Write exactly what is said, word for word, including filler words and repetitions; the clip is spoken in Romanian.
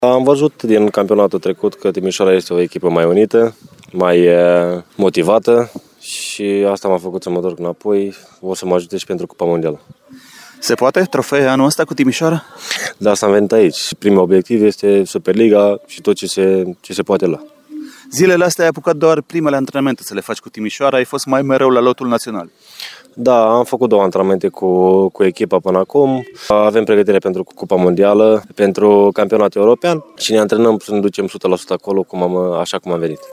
Am văzut din campionatul trecut că Timișoara este o echipă mai unită, mai motivată și asta m-a făcut să mă întorc înapoi. O să mă ajute și pentru Cupa Mondială. Se poate trofee anul ăsta cu Timișoara? Da, asta am venit aici. Primul obiectiv este Superliga și tot ce se, ce se poate lua. Zilele astea ai apucat doar primele antrenamente să le faci cu Timișoara, ai fost mai mereu la lotul național. Da, am făcut două antrenamente cu, cu echipa până acum. Avem pregătire pentru Cupa Mondială, pentru campionatul european și ne antrenăm să ne ducem o sută la sută acolo, cum am, așa cum am venit.